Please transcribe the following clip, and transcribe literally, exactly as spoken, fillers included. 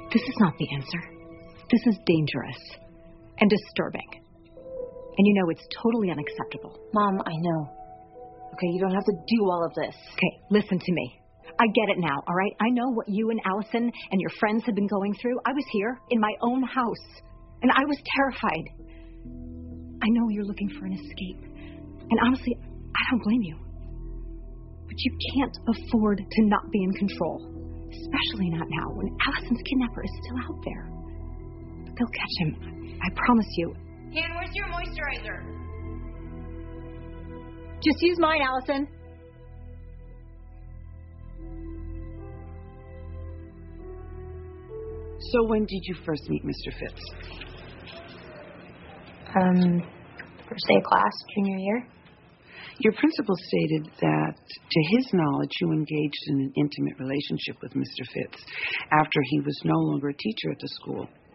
This is not the answer. This is dangerous and disturbing. And you know it's totally unacceptable. Mom, I know. Okay, you don't have to do all of this. Okay, listen to me. I get it now, all right? I know what you and Allison and your friends have been going through. I was here in my own house, and I was terrified. I know you're looking for an escape. And honestly, I don't blame you. But you can't afford to not be in control. Especially not now, when Allison's kidnapper is still out there. But they'll catch him. I promise you. Dan, where's your moisturizer? Just use mine, Allison. So when did you first meet Mister Phipps? Um, first day of class, junior year. Your principal stated that, to his knowledge, you engaged in an intimate relationship with Mister Phipps after he was no longer a teacher at the school.